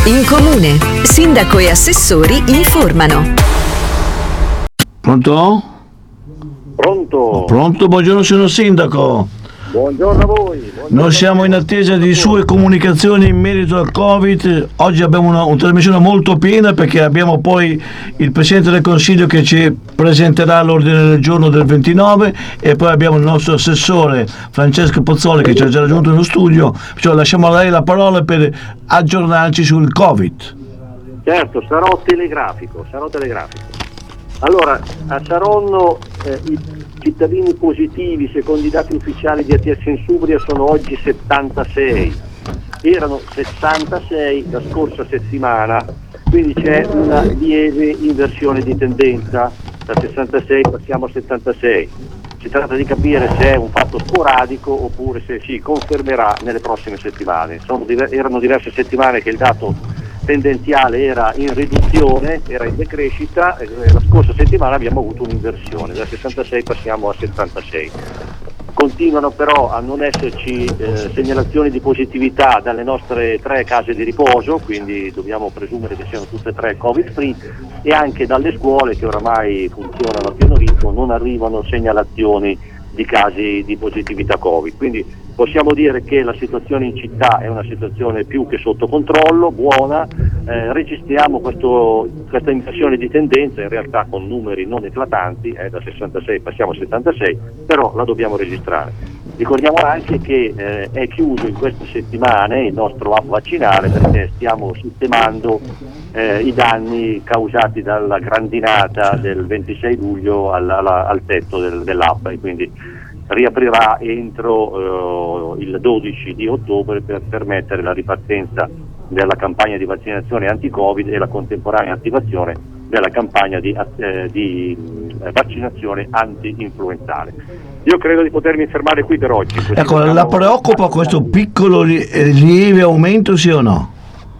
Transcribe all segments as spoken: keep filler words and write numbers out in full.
In comune, sindaco e assessori informano. Pronto? Pronto? Pronto, buongiorno signor sindaco. Buongiorno a voi. Buongiorno. Noi siamo in attesa di sue comunicazioni in merito al Covid. Oggi abbiamo una, una trasmissione molto piena perché abbiamo poi il Presidente del Consiglio che ci presenterà l'ordine del giorno del ventinove e poi abbiamo il nostro assessore Francesco Pozzoli che ci ha già raggiunto nello studio. Cioè, lasciamo a lei la parola per aggiornarci sul Covid. Certo, sarò telegrafico, sarò telegrafico. Allora, a Saronno eh, i cittadini positivi, secondo i dati ufficiali di A T S Insubria, sono oggi settantasei. Erano sessantasei la scorsa settimana, quindi c'è una lieve inversione di tendenza. Da sessantasei passiamo a settantasei. Si tratta di capire se è un fatto sporadico oppure se si confermerà nelle prossime settimane. Sono, erano diverse settimane che il dato tendenziale era in riduzione, era in decrescita, e la scorsa settimana abbiamo avuto un'inversione, da sessantasei passiamo a settantasei. Continuano però a non esserci eh, segnalazioni di positività dalle nostre tre case di riposo, quindi dobbiamo presumere che siano tutte e tre Covid free, e anche dalle scuole che oramai funzionano a pieno ritmo non arrivano segnalazioni di casi di positività Covid. Quindi possiamo dire che la situazione in città è una situazione più che sotto controllo, buona, eh, registriamo questo, questa inversione di tendenza in realtà con numeri non eclatanti, eh, da sessantasei passiamo a settantasei, però la dobbiamo registrare. Ricordiamo anche che eh, è chiuso in queste settimane il nostro app vaccinale perché stiamo sistemando eh, i danni causati dalla grandinata del ventisei luglio al, alla, al tetto del, dell'app, e quindi riaprirà entro eh, il dodici di ottobre per permettere la ripartenza della campagna di vaccinazione anti-Covid e la contemporanea attivazione della campagna di, eh, di eh, vaccinazione anti-influenzale. Io credo di potermi fermare qui per oggi. Ecco, la preoccupa questo piccolo lieve aumento, sì o no?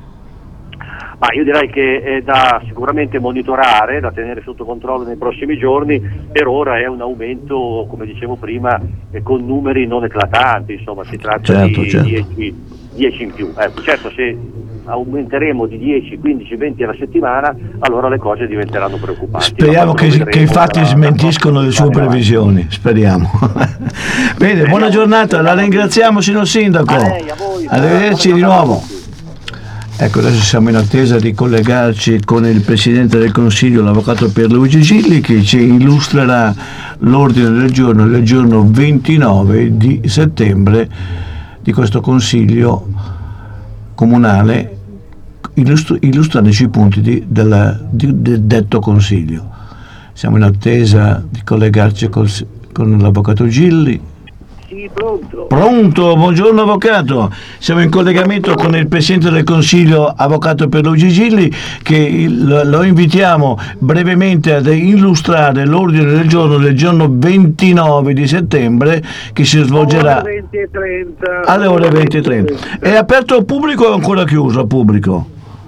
Ma io direi che è da sicuramente monitorare, da tenere sotto controllo nei prossimi giorni. Per ora è un aumento, come dicevo prima, eh, con numeri non eclatanti, insomma si tratta certo, di certo. dieci, dieci in più. Ecco, certo, se aumenteremo di dieci, quindici, venti alla settimana, allora le cose diventeranno preoccupanti. Speriamo che, che i fatti smentiscono le sue previsioni, speriamo. Bene, buona giornata, la ringraziamo signor Sindaco. A lei, a voi, arrivederci di nuovo. Ecco, adesso siamo in attesa di collegarci con il Presidente del Consiglio, l'Avvocato Pierluigi Gilli, che ci illustrerà l'ordine del giorno del giorno ventinove di settembre di questo Consiglio comunale, illustru- illustrandoci i punti di, della, di, di detto Consiglio. Siamo in attesa di collegarci col, con l'Avvocato Gilli. Sì, pronto. Pronto, buongiorno avvocato, siamo in collegamento con il Presidente del Consiglio, Avvocato Pierluigi Gilli, che il, lo invitiamo brevemente ad illustrare l'ordine del giorno del giorno ventinove di settembre che si svolgerà alle venti e trenta. alle ore venti e trenta. È aperto al pubblico o ancora chiuso al pubblico?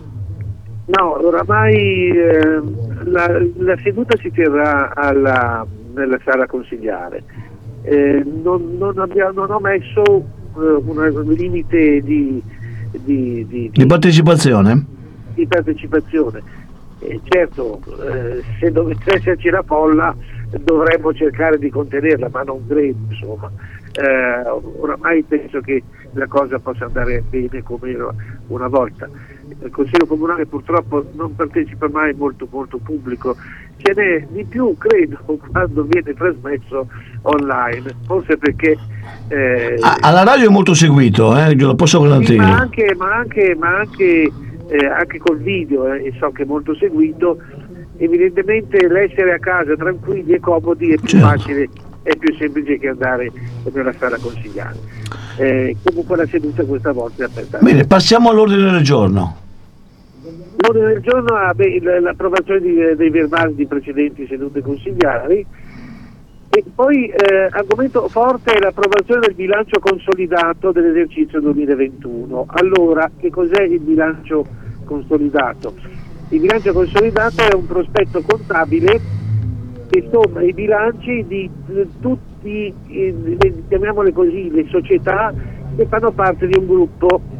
No, oramai eh, la, la seduta si terrà alla, nella sala consigliare. Eh, non, non, abbiamo, non ho messo eh, un limite di, di, di, Di partecipazione? Di partecipazione. Eh, certo, eh, se dovesse esserci la folla dovremmo cercare di contenerla, ma non credo, insomma. Eh, oramai penso che la cosa possa andare bene come era una volta. Il Consiglio Comunale purtroppo non partecipa mai molto molto pubblico, ce n'è di più credo quando viene trasmesso online, forse perché eh, alla radio è molto seguito, eh, io lo posso garantire. Ma anche, ma anche, ma anche, eh, anche col video, eh, e so che è molto seguito. Evidentemente l'essere a casa tranquilli e comodi è più certo. facile, è più semplice che andare nella sala consigliare. Eh, comunque la seduta questa volta è aperta. Bene, passiamo all'ordine del giorno. L'ordine del giorno ha beh, l'approvazione di, dei verbali di precedenti sedute consigliari, e poi eh, argomento forte è l'approvazione del bilancio consolidato dell'esercizio duemilaventuno. Allora, che cos'è il bilancio consolidato? Il bilancio consolidato è un prospetto contabile che somma i bilanci di eh, tutti, eh, le, chiamiamole così, le società che fanno parte di un gruppo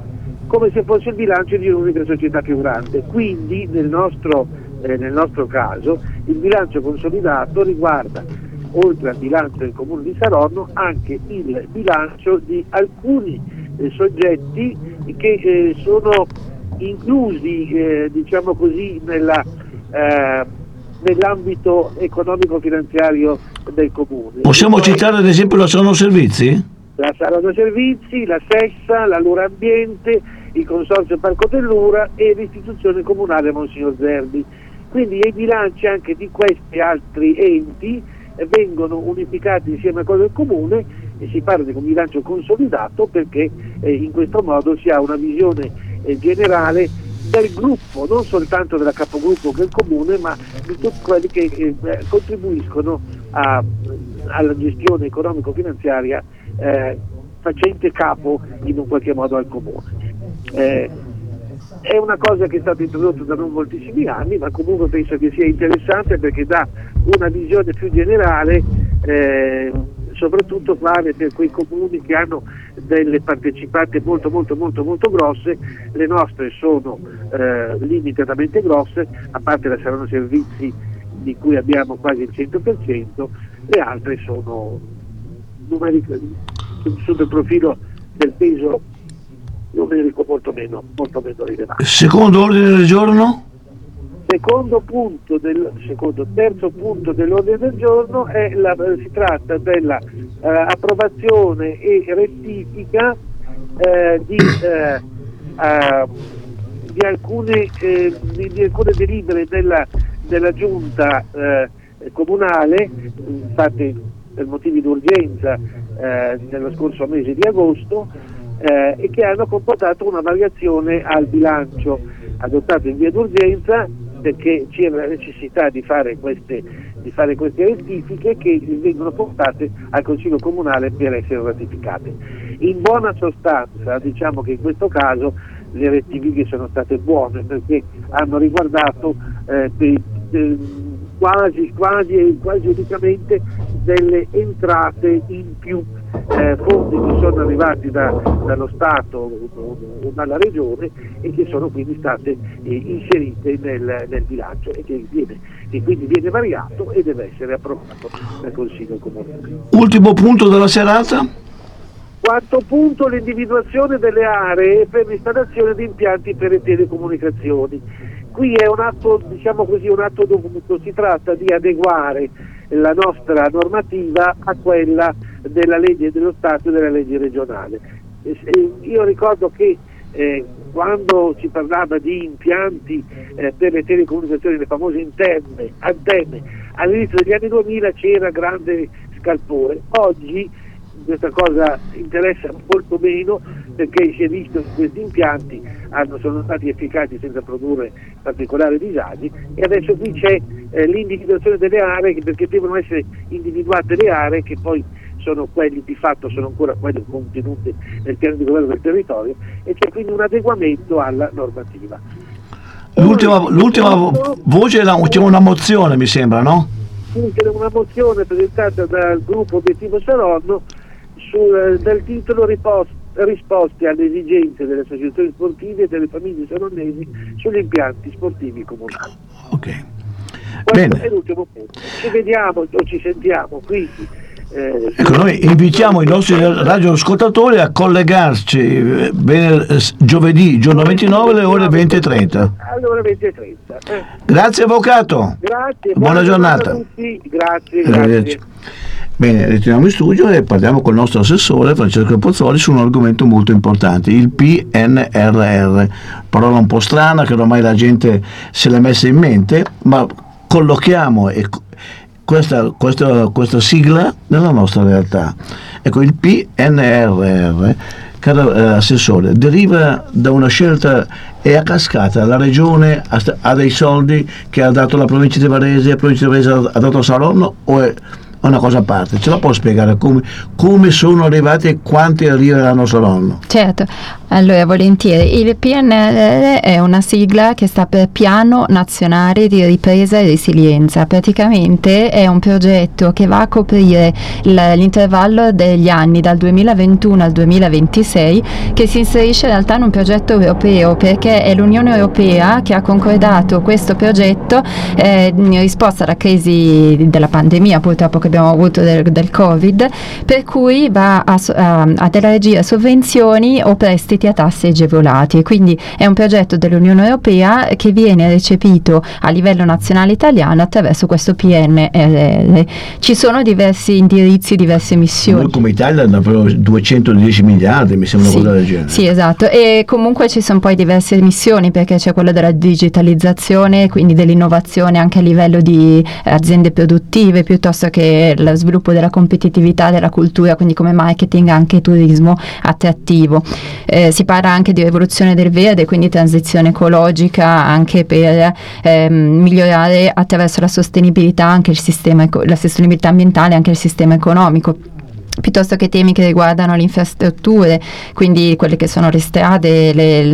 come se fosse il bilancio di un'unica società più grande. Quindi nel nostro, eh, nel nostro caso il bilancio consolidato riguarda, oltre al bilancio del Comune di Saronno, anche il bilancio di alcuni eh, soggetti che eh, sono inclusi eh, diciamo così nella, eh, nell'ambito economico-finanziario del Comune. Possiamo citare ad esempio la Saronno Servizi? La Saronno Servizi, la Sessa, la Lura Ambiente, il Consorzio Parco dell'Ura e l'istituzione comunale Monsignor Zerbi. Quindi i bilanci anche di questi altri enti eh, vengono unificati insieme a quello del Comune e si parla di un bilancio consolidato, perché eh, in questo modo si ha una visione eh, generale del gruppo, non soltanto della capogruppo che è il Comune, ma di tutti quelli che eh, contribuiscono a, alla gestione economico-finanziaria eh, facente capo in un qualche modo al Comune. Eh, è una cosa che è stata introdotta da non moltissimi anni, ma comunque penso che sia interessante perché dà una visione più generale, eh, soprattutto vale per quei comuni che hanno delle partecipate molto molto molto molto grosse. Le nostre sono eh, limitatamente grosse, a parte la Saronno Servizi di cui abbiamo quasi il cento per cento, le altre sono numeriche, sotto il profilo del peso numerico molto meno, molto meno rilevante. Secondo ordine del giorno? Secondo punto del secondo terzo punto dell'ordine del giorno è la, si tratta della eh, approvazione e rettifica eh, di, eh, eh, di alcune eh, di, di alcune delibere della, della giunta eh, comunale fatte per motivi d'urgenza eh, nello scorso mese di agosto eh, e che hanno comportato una variazione al bilancio adottato in via d'urgenza, perché c'era la necessità di fare queste, di fare queste rettifiche che vengono portate al Consiglio Comunale per essere ratificate. In buona sostanza diciamo che in questo caso le rettifiche sono state buone, perché hanno riguardato eh, per, per, quasi quasi quasi unicamente delle entrate in più, eh, fondi che sono arrivati da, dallo Stato o dalla Regione e che sono quindi state eh, inserite nel, nel bilancio e che, viene, che quindi viene variato e deve essere approvato dal Consiglio Comunale. Ultimo punto della serata? Quarto punto, l'individuazione delle aree per l'installazione di impianti per le telecomunicazioni. Qui è un atto, diciamo così, un atto dovuto, si tratta di adeguare la nostra normativa a quella della legge dello Stato e della legge regionale. Io ricordo che eh, quando si parlava di impianti eh, per le telecomunicazioni, le famose interne, antenne, all'inizio degli anni duemila c'era grande scalpore. Oggi questa cosa interessa molto meno, perché si è visto che questi impianti hanno, sono stati efficaci senza produrre particolari disagi, e adesso qui c'è eh, l'individuazione delle aree, perché devono essere individuate le aree che poi sono quelli di fatto, sono ancora quelle contenute nel piano di governo del territorio, e c'è quindi un adeguamento alla normativa. L'ultima, l'ultima voce è la, c'è una mozione, mi sembra, no? C'è una mozione presentata dal gruppo Obiettivo Saronno sul, dal titolo ripost, risposte alle esigenze delle associazioni sportive e delle famiglie saronnesi sugli impianti sportivi comunali. Ok. Questo Bene. è l'ultimo punto. Ci vediamo o ci sentiamo quindi. Eh, Ecco, noi invitiamo i nostri radioascoltatori a collegarci eh, bene, eh, giovedì, giorno ventinove, alle ore venti e trenta. Alle ore venti e trenta. Eh. Grazie avvocato. Grazie. Buona, buona giornata. giornata a tutti. Grazie, Grazie. grazie. Bene, ritorniamo in studio e parliamo con il nostro assessore Francesco Pozzoli su un argomento molto importante, il P N R R, parola un po' strana che ormai la gente se l'è messa in mente, ma collochiamo e questa, questa, questa sigla nella nostra realtà. Ecco, il P N R R, caro eh, assessore, deriva da una scelta, è a cascata, la regione ha, ha dei soldi che ha dato la provincia di Varese, la provincia di Varese ha dato a Saronno, o è una cosa a parte? Ce la può spiegare come, come sono arrivati e quanti arriveranno a Saronno? Certo, Allora, volentieri. Il P N R R è una sigla che sta per Piano Nazionale di Ripresa e Resilienza. Praticamente è un progetto che va a coprire l'intervallo degli anni dal duemilaventuno al duemilaventisei, che si inserisce in realtà in un progetto europeo, perché è l'Unione Europea che ha concordato questo progetto eh, in risposta alla crisi della pandemia purtroppo che abbiamo avuto del, del Covid, per cui va a, a, ad elargire sovvenzioni o prestiti a tassi agevolati. Quindi è un progetto dell'Unione Europea che viene recepito a livello nazionale italiano attraverso questo P N R R. Ci sono diversi indirizzi, diverse missioni. Noi come Italia abbiamo duecentodieci miliardi, mi sembra, sì, una cosa del genere. Sì, esatto. E comunque ci sono poi diverse missioni, perché c'è quella della digitalizzazione, quindi dell'innovazione anche a livello di aziende produttive, piuttosto che lo sviluppo della competitività, della cultura, quindi come marketing, anche turismo attrattivo. Eh, si parla anche di rivoluzione del verde, quindi transizione ecologica, anche per ehm, migliorare attraverso la sostenibilità anche il sistema, la sostenibilità ambientale, anche il sistema economico, piuttosto che temi che riguardano le infrastrutture, quindi quelle che sono le strade, le,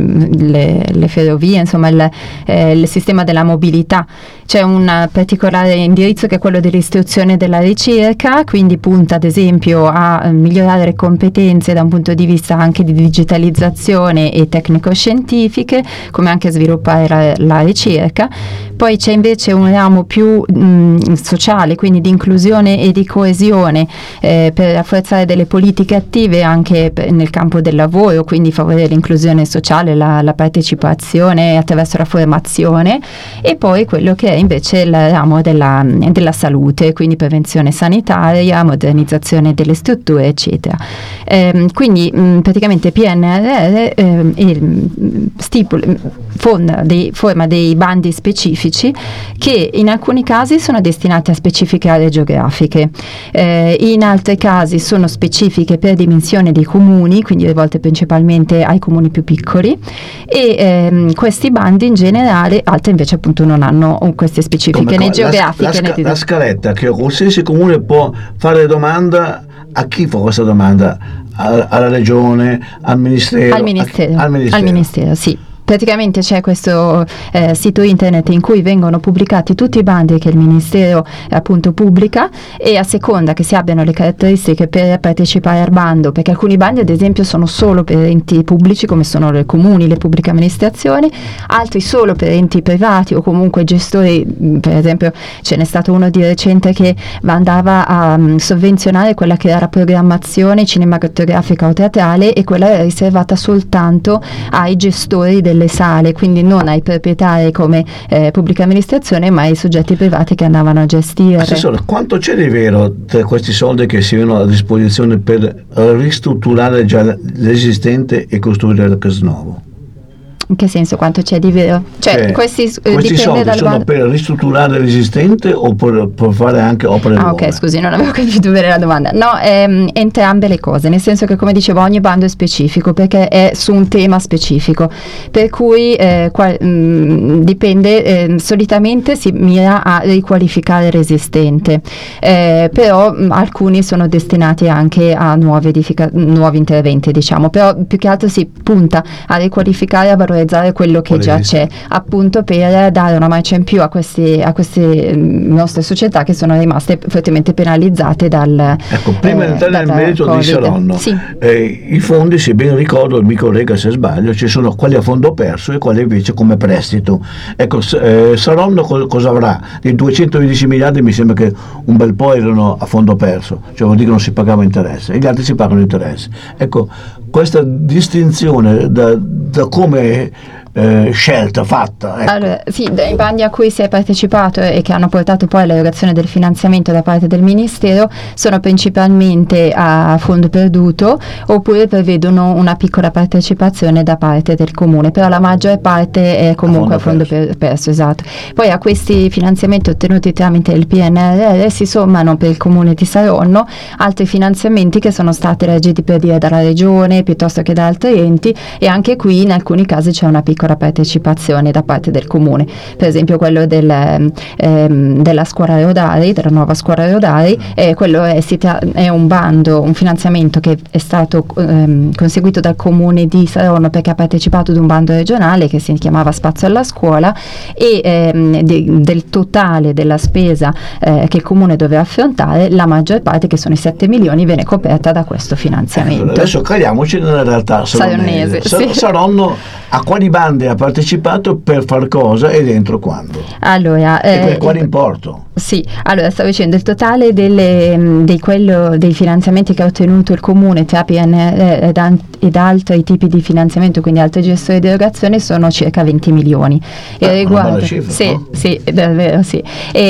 le, le ferrovie, insomma il, eh, il sistema della mobilità. C'è un particolare indirizzo che è quello dell'istruzione e della ricerca, quindi punta ad esempio a migliorare le competenze da un punto di vista anche di digitalizzazione e tecnico-scientifiche, come anche sviluppare la, la ricerca. Poi c'è invece un ramo più mh, sociale, quindi di inclusione e di coesione, eh, per rafforzare delle politiche attive anche per, nel campo del lavoro, quindi favorire l'inclusione sociale, la, la partecipazione attraverso la formazione, e poi quello che è invece il ramo della, della salute, quindi prevenzione sanitaria, modernizzazione delle strutture, eccetera. Eh, quindi mh, praticamente P N R R eh, stipula, forma dei, forma dei bandi specifici che in alcuni casi sono destinati a specifiche aree geografiche, eh, in altri casi sono specifiche per dimensione dei comuni, quindi rivolte principalmente ai comuni più piccoli, e ehm, questi bandi in generale, altri invece appunto non hanno queste specifiche come, né come, geografiche la, la, né di... la scaletta che qualsiasi comune può fare domanda. A chi fa questa domanda? Alla, alla regione, al ministero? Al ministero, a, al ministero, al ministero, sì. Praticamente c'è questo eh, sito internet in cui vengono pubblicati tutti i bandi che il Ministero eh, appunto pubblica, e a seconda che si abbiano le caratteristiche per partecipare al bando, perché alcuni bandi ad esempio sono solo per enti pubblici come sono i comuni, le pubbliche amministrazioni, altri solo per enti privati o comunque gestori. Per esempio ce n'è stato uno di recente che andava a um, sovvenzionare quella che era la programmazione cinematografica o teatrale, e quella era riservata soltanto ai gestori delle sale, quindi non ai proprietari come eh, pubblica amministrazione, ma ai soggetti privati che andavano a gestire. Assessore, quanto c'è di vero tra questi soldi che si vedono a disposizione per ristrutturare già l'esistente e costruire il nuovo? In che senso quanto c'è di vero? Cioè, cioè questi, eh, questi soldi dal sono bando... per ristrutturare l'esistente o per, per fare anche opere ah, nuove? Ok, scusi, non avevo capito bene la domanda. No, ehm, entrambe le cose, nel senso che, come dicevo, ogni bando è specifico perché è su un tema specifico, per cui eh, qual, mh, dipende, eh, solitamente si mira a riqualificare l'esistente, eh, però mh, alcuni sono destinati anche a nuove edifica- nuovi interventi, diciamo, però più che altro si punta a riqualificare, a valorizzare quello che già c'è, appunto per dare una marcia in più a queste, a queste nostre società che sono rimaste fortemente penalizzate dal ecco, prima di eh, entrare nel merito Covid. di Saronno, sì. eh, i fondi, se ben ricordo, mi corregga se sbaglio, ci sono quelli a fondo perso e quelli invece come prestito. Ecco, eh, Saronno co- cosa avrà? Di duecentodieci miliardi mi sembra che un bel po' erano a fondo perso, cioè vuol dire che non si pagava interesse, e gli altri si pagano interesse. Ecco, questa distinzione da, da come eh, scelta fatta, ecco. Allora, sì, dai bandi a cui si è partecipato e che hanno portato poi all'erogazione del finanziamento da parte del Ministero sono principalmente a fondo perduto, oppure prevedono una piccola partecipazione da parte del comune, però la maggior parte è comunque a fondo, a fondo perso. perso, esatto. Poi a questi finanziamenti ottenuti tramite il P N R R si sommano per il comune di Saronno altri finanziamenti che sono stati elargiti, per dire, dalla regione piuttosto che da altri enti, e anche qui in alcuni casi c'è una piccola piccola partecipazione da parte del comune, per esempio quello del, ehm, della scuola Rodari, della nuova scuola Rodari, eh, quello è, è un bando, un finanziamento che è stato ehm, conseguito dal comune di Saronno perché ha partecipato ad un bando regionale che si chiamava Spazio alla Scuola, e ehm, de, del totale della spesa eh, che il comune doveva affrontare, la maggior parte, che sono i sette milioni, viene coperta da questo finanziamento. Allora, adesso caliamoci nella realtà saronnese. Sa- sì. Saronno a quali bande ha partecipato, per far cosa e dentro quando? Allora, e per eh, quale importo? Sì, allora stavo dicendo il totale delle, dei, quello, dei finanziamenti che ha ottenuto il comune tra P N R ed, an- ed altri tipi di finanziamento, quindi altri gestori di erogazione, sono circa venti milioni. Ah, e riguarda, una bella cifra, sì, no? sì, davvero sì.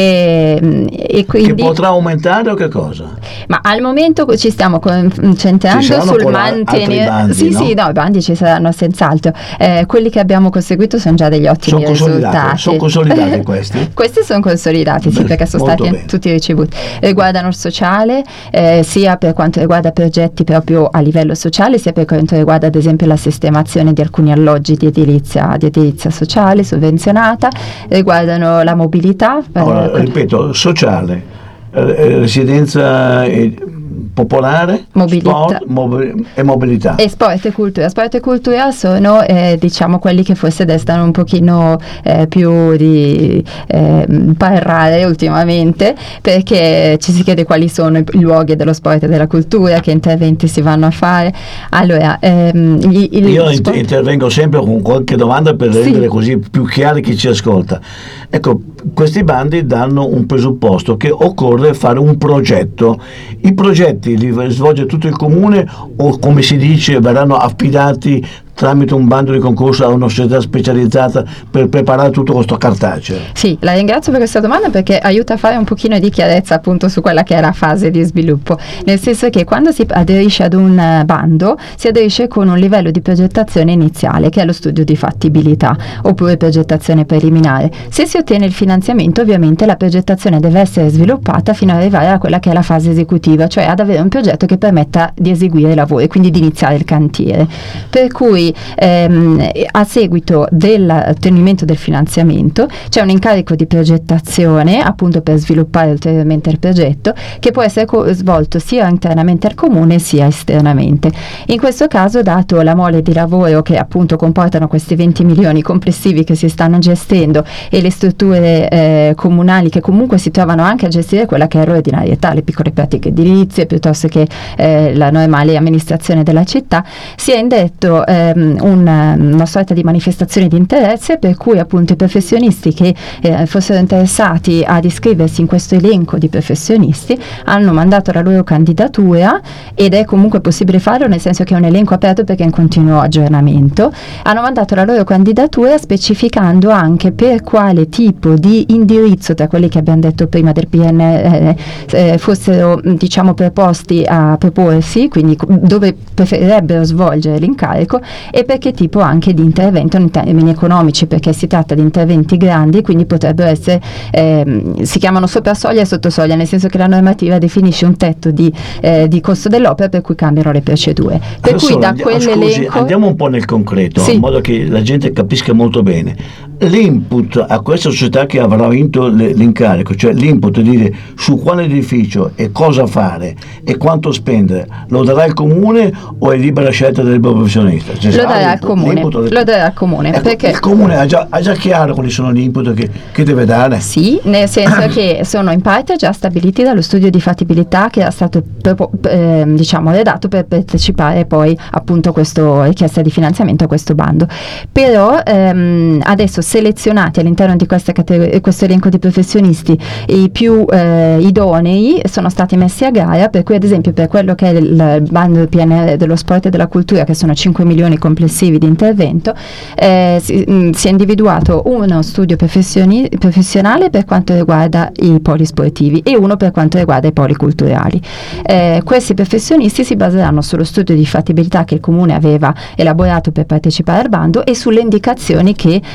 E, e quindi, che potrà aumentare o che cosa? Ma al momento ci stiamo concentrando sul mantenere. Sì, no? sì, no, i bandi ci saranno senz'altro. Eh, quelli che abbiamo conseguito sono già degli ottimi sono risultati. Sono consolidati questi? Questi sono consolidati, sì, Beh, perché sono molto stati bene. tutti ricevuti. Riguardano il sociale, eh, sia per quanto riguarda progetti proprio a livello sociale, sia per quanto riguarda ad esempio la sistemazione di alcuni alloggi di edilizia, di edilizia sociale sovvenzionata. Riguardano la mobilità. Allora, eh, ripeto, sociale, eh, residenza eh, popolare, Mobilità. sport mobi- e mobilità. E sport e cultura. Sport e cultura sono eh, diciamo quelli che forse destano un pochino eh, più di eh, parlare ultimamente, perché ci si chiede quali sono i luoghi dello sport e della cultura, che interventi si vanno a fare. Allora, ehm, gli, il io sport... inter- intervengo sempre con qualche domanda per Sì. rendere così più chiaro chi ci ascolta. Ecco, questi bandi danno un presupposto, che occorre fare un progetto. I progetti li svolge tutto il comune o, come si dice, verranno affidati tramite un bando di concorso a una società specializzata per preparare tutto questo cartaceo? Sì, la ringrazio per questa domanda, perché aiuta a fare un pochino di chiarezza appunto su quella che è la fase di sviluppo, nel senso che quando si aderisce ad un uh, bando si aderisce con un livello di progettazione iniziale, che è lo studio di fattibilità oppure progettazione preliminare. Se si ottiene il finanziamento, ovviamente la progettazione deve essere sviluppata fino ad arrivare a quella che è la fase esecutiva, cioè ad avere un progetto che permetta di eseguire i lavori, quindi di iniziare il cantiere. Per cui Ehm, a seguito dell'ottenimento del finanziamento c'è un incarico di progettazione appunto per sviluppare ulteriormente il progetto, che può essere co- svolto sia internamente al comune sia esternamente. In questo caso, dato la mole di lavoro che appunto comportano questi venti milioni complessivi che si stanno gestendo e le strutture eh, comunali che comunque si trovano anche a gestire quella che è l'ordinarietà, le piccole pratiche edilizie piuttosto che eh, la normale amministrazione della città, si è indetto eh, Una, una sorta di manifestazione di interesse, per cui appunto i professionisti che eh, fossero interessati ad iscriversi in questo elenco di professionisti hanno mandato la loro candidatura, ed è comunque possibile farlo, nel senso che è un elenco aperto perché è in continuo aggiornamento. Hanno mandato la loro candidatura specificando anche per quale tipo di indirizzo, tra quelli che abbiamo detto prima del P N R, eh, fossero diciamo proposti a proporsi, quindi dove preferirebbero svolgere l'incarico, e per che tipo anche di intervento in termini economici, perché si tratta di interventi grandi, quindi potrebbero essere ehm, si chiamano sopra soglia e sotto soglia, nel senso che la normativa definisce un tetto di, eh, di costo dell'opera per cui cambiano le procedure, per Adesso cui da andiamo, quell'elenco scusi, andiamo un po' nel concreto, sì. in modo che la gente capisca molto bene. L'input a questa società che avrà vinto le, l'incarico, cioè l'input di dire su quale edificio e cosa fare e quanto spendere, lo darà il comune o è libera scelta del professionista? Cioè, lo darà al comune, lo darà al comune, ecco, perché il comune ha già, ha già chiaro quali sono gli input che, che deve dare? Sì, nel senso che sono in parte già stabiliti dallo studio di fattibilità che era stato eh, diciamo redatto per partecipare poi appunto a questa richiesta di finanziamento, a questo bando. Però ehm, adesso selezionati all'interno di questa categoria, questo elenco di professionisti, i più eh, idonei sono stati messi a gara, per cui ad esempio per quello che è il bando P N R dello sport e della cultura, che sono cinque milioni complessivi di intervento, eh, si, mh, si è individuato uno studio professioni, professionale per quanto riguarda i poli sportivi e uno per quanto riguarda i poli culturali. Eh, questi professionisti si baseranno sullo studio di fattibilità che il comune aveva elaborato per partecipare al bando e sulle indicazioni che il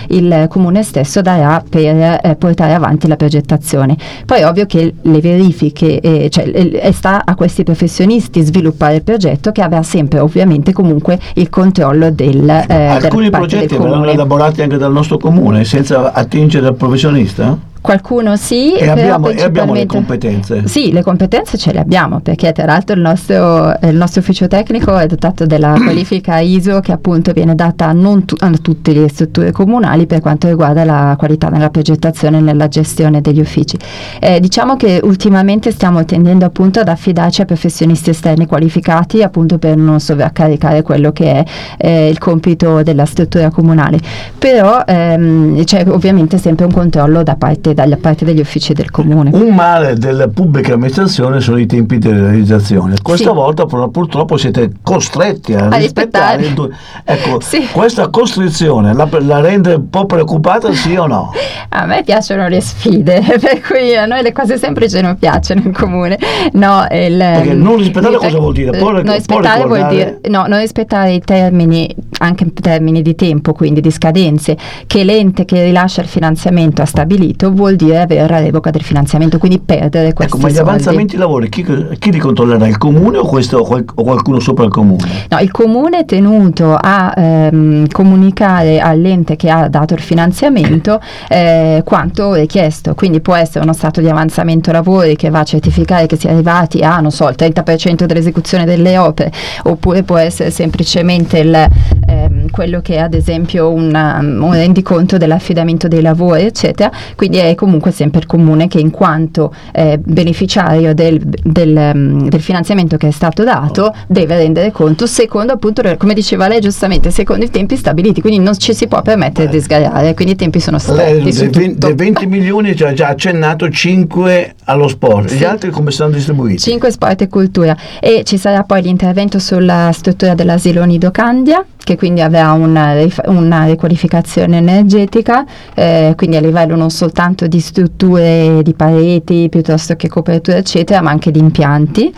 il comune stesso darà per eh, portare avanti la progettazione. Poi è ovvio che le verifiche, eh, cioè eh, sta a questi professionisti sviluppare il progetto, che avrà sempre ovviamente comunque il controllo del eh, alcuni progetti verranno elaborati anche dal nostro comune senza attingere al professionista? Qualcuno sì, e però abbiamo, principalmente, e abbiamo le competenze. Sì, le competenze ce le abbiamo, perché tra l'altro il nostro, il nostro ufficio tecnico è dotato della qualifica I S O, che appunto viene data a, non tu, a tutte le strutture comunali per quanto riguarda la qualità nella progettazione e nella gestione degli uffici. Eh, diciamo che ultimamente stiamo tendendo appunto ad affidarci a professionisti esterni qualificati, appunto per non sovraccaricare quello che è eh, il compito della struttura comunale, però ehm, c'è ovviamente sempre un controllo da parte dalla parte degli uffici del comune. Un male della pubblica amministrazione sono i tempi di realizzazione. Questa sì. volta però, purtroppo siete costretti a, a rispettare. rispettare. Ecco, sì. Questa costrizione la, la rende un po' preoccupata, sì o no? A me piacciono le sfide, per cui a noi le cose semplici non piacciono in comune. No, il, Perché non rispettare il, cosa vuol dire? Può, non rispettare può vuol dire no, non rispettare i termini, anche in termini di tempo, quindi di scadenze, che l'ente che rilascia il finanziamento ha stabilito, vuol dire avere la revoca del finanziamento, quindi perdere questi ecco, ma gli soldi. avanzamenti lavori chi, chi li controllerà? Il comune o, questo, o qualcuno sopra il comune? No, il comune è tenuto a ehm, comunicare all'ente che ha dato il finanziamento eh, quanto richiesto, quindi può essere uno stato di avanzamento lavori che va a certificare che si è arrivati a, non so, il trenta per cento dell'esecuzione delle opere, oppure può essere semplicemente il, ehm, quello che è ad esempio una, un rendiconto dell'affidamento dei lavori, eccetera. Quindi è comunque sempre il comune che, in quanto eh, beneficiario del, del, um, del finanziamento che è stato dato, deve rendere conto secondo appunto, come diceva lei giustamente, secondo i tempi stabiliti, quindi non ci si può permettere di sgarare, quindi i tempi sono stretti. Lei, dei, dei venti milioni ci ha già accennato cinque allo sport, sì. Gli altri come sono distribuiti? cinque sport e cultura, e ci sarà poi l'intervento sulla struttura dell'asilo Nido Candia, che quindi avrà una, una riqualificazione energetica, eh, quindi a livello non soltanto di strutture, di pareti, piuttosto che coperture eccetera, ma anche di impianti,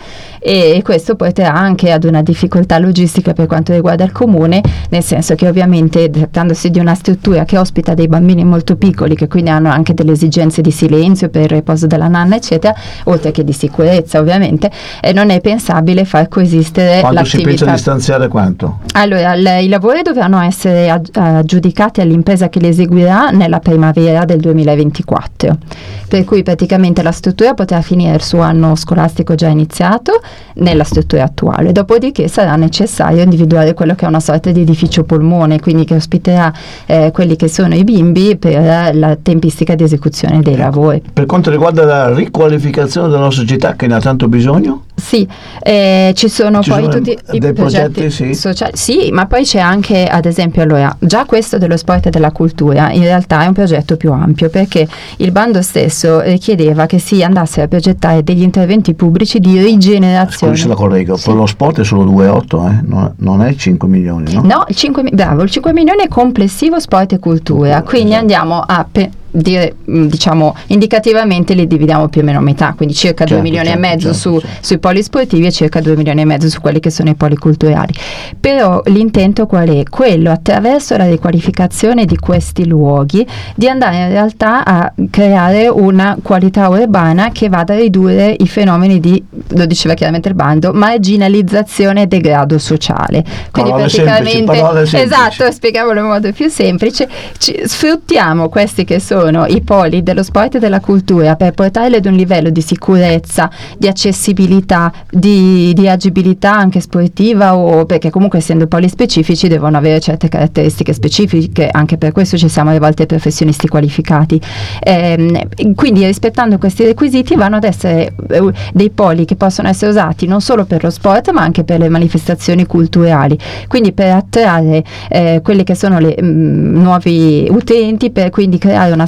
e questo porterà anche ad una difficoltà logistica per quanto riguarda il comune, nel senso che ovviamente, trattandosi di una struttura che ospita dei bambini molto piccoli, che quindi hanno anche delle esigenze di silenzio per il riposo della nanna eccetera, oltre che di sicurezza ovviamente, e non è pensabile far coesistere quanto l'attività. Si pensa di stanziare quanto? Allora, l- i lavori dovranno essere aggi- aggiudicati all'impresa che li eseguirà nella primavera del duemilaventiquattro, per cui praticamente la struttura potrà finire il suo anno scolastico già iniziato nella struttura attuale, dopodiché sarà necessario individuare quello che è una sorta di edificio polmone, quindi che ospiterà eh, quelli che sono i bimbi per la tempistica di esecuzione dei lavori. Per quanto riguarda la riqualificazione della nostra città, che ne ha tanto bisogno? Sì, eh, ci sono ci poi sono tutti dei i progetti, progetti sì. sociali, sì, ma poi c'è anche, ad esempio, allora, già questo dello sport e della cultura in realtà è un progetto più ampio, perché il bando stesso richiedeva che si andasse a progettare degli interventi pubblici di rigenerazione. Scusi, la correggo, sì. Per lo sport è solo due virgola otto, eh? non, non è cinque milioni, no? No, il cinque, bravo, il cinque milioni è complessivo sport e cultura, quindi esatto. Andiamo a pe- dire, diciamo indicativamente li dividiamo più o meno a metà, quindi circa certo, due milioni certo, e mezzo certo, su, certo. sui poli sportivi e circa due milioni e mezzo su quelli che sono i poli culturali. Però l'intento qual è? Quello, attraverso la riqualificazione di questi luoghi, di andare in realtà a creare una qualità urbana che vada a ridurre i fenomeni di, lo diceva chiaramente il bando, marginalizzazione e degrado sociale. Quindi parole praticamente semplici, esatto, spieghiamolo in modo più semplice, ci, sfruttiamo questi che sono i poli dello sport e della cultura per portarli ad un livello di sicurezza, di accessibilità, di, di agibilità anche sportiva, o perché comunque essendo poli specifici devono avere certe caratteristiche specifiche, anche per questo ci siamo rivolti ai professionisti qualificati. Ehm, quindi rispettando questi requisiti vanno ad essere eh, dei poli che possono essere usati non solo per lo sport ma anche per le manifestazioni culturali, quindi per attrarre eh, quelli che sono i nuovi utenti, per quindi creare una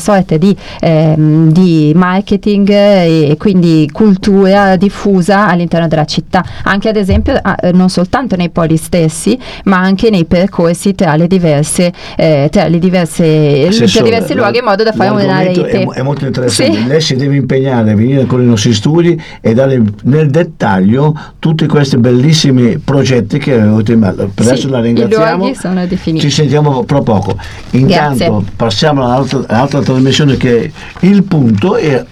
sorta di, ehm, di marketing e quindi cultura diffusa all'interno della città, anche ad esempio non soltanto nei poli stessi, ma anche nei percorsi tra le diverse eh, tra le diverse tra diversi luoghi, in modo da fare una rete. È, è molto interessante. Sì. Lei si deve impegnare a venire con i nostri studi e dare nel dettaglio tutti questi bellissimi progetti che avete in mano. Per sì, adesso la ringraziamo. I luoghi sono definiti. Ci sentiamo tra poco. Intanto Grazie. passiamo all'altra, all'altra trasmissione che è Il Punto. E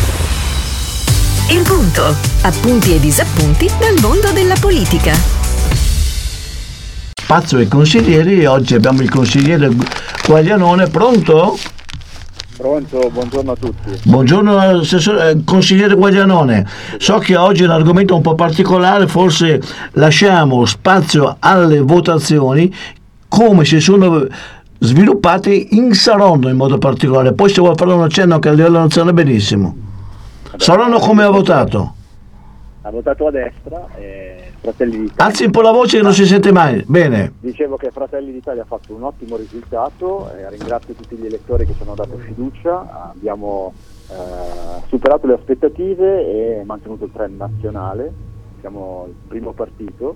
Il Punto, appunti e disappunti dal mondo della politica. Spazio ai consiglieri, e oggi abbiamo il consigliere Guaglianone. Pronto? Pronto, buongiorno a tutti. Buongiorno assessore, consigliere Guaglianone. So che oggi è un argomento un po' particolare, forse lasciamo spazio alle votazioni, come si sono sviluppate in Saronno in modo particolare. Poi se vuole fare un accenno anche a livello nazionale, benissimo. Saronno come ha votato? Ha votato a destra, eh, Fratelli d'Italia. Alzi un po' la voce che non si sente mai. Bene. Dicevo che Fratelli d'Italia ha fatto un ottimo risultato, eh, ringrazio tutti gli elettori che ci hanno dato fiducia, abbiamo eh, superato le aspettative e mantenuto il trend nazionale, siamo il primo partito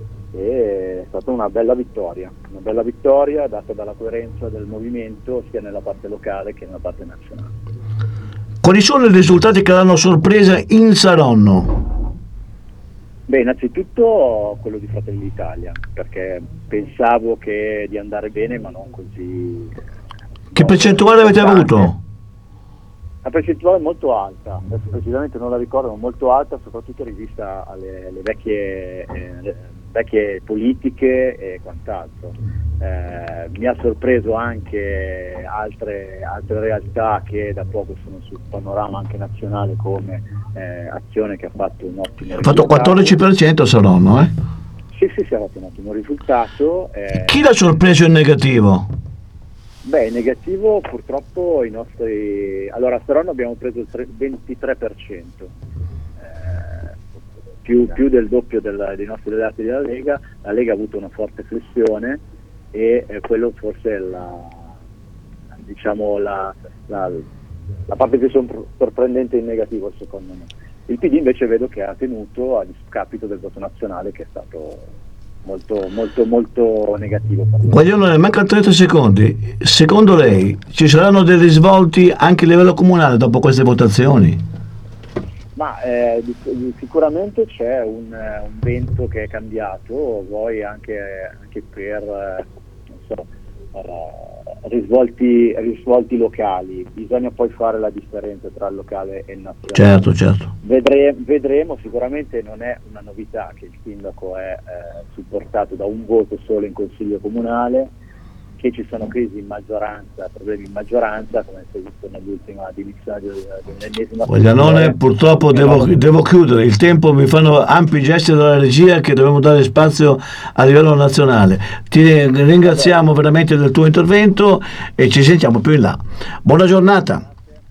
e è stata una bella vittoria, una bella vittoria data dalla coerenza del movimento sia nella parte locale che nella parte nazionale. Quali sono i risultati che danno sorpresa in Saronno? Beh, innanzitutto quello di Fratelli d'Italia, perché pensavo che di andare bene, ma non così. Che no, percentuale avete avuto? La percentuale è molto alta, adesso precisamente non la ricordo, ma molto alta, soprattutto in rivista alle, alle vecchie, eh, le vecchie politiche e quant'altro. Eh, mi ha sorpreso anche altre, altre realtà che da poco sono sul panorama anche nazionale, come eh, Azione, che ha fatto un ottimo risultato. Ha fatto quattordici per cento a Saronno, eh? Sì, sì, sì, ha fatto un ottimo risultato. Eh, Chi l'ha sorpreso in negativo? Beh, in negativo purtroppo i nostri... Allora a Saronno abbiamo preso il ventitré per cento, eh, più, più del doppio del, dei nostri delegati della Lega. La Lega ha avuto una forte flessione e eh, quello forse è la, diciamo, la, la, la parte più sorprendente in negativo secondo me. Il P D invece vedo che ha tenuto a discapito del voto nazionale, che è stato molto molto molto negativo. Guaglianone, mancano trenta secondi. Secondo lei ci saranno dei risvolti anche a livello comunale dopo queste votazioni? Ma eh, di, di, sicuramente c'è un, un vento che è cambiato, vuoi anche, anche per, eh, non so, per uh, risvolti, risvolti locali. Bisogna poi fare la differenza tra il locale e il nazionale. Certo, certo. Vedre, vedremo, sicuramente non è una novità che il sindaco è eh, supportato da un voto solo in consiglio comunale, che ci sono crisi in maggioranza, problemi in maggioranza, come si è visto nell'ultima divisione dell'ennesima. Guaglianone, purtroppo devo, devo chiudere, il tempo mi fanno ampi gesti dalla regia che dobbiamo dare spazio a livello nazionale. Ti ringraziamo veramente del tuo intervento e ci sentiamo più in là. Buona giornata.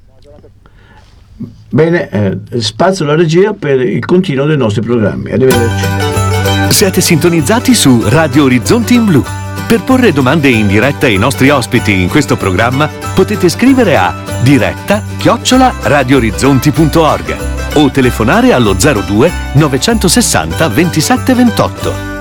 Bene, eh, spazio alla regia per il continuo dei nostri programmi. Arrivederci. Siete sintonizzati su Radio Orizzonti in Blu. Per porre domande in diretta ai nostri ospiti in questo programma potete scrivere a diretta chiocciola radioorizzonti punto org o telefonare allo zero due novecentosessanta ventisette ventotto.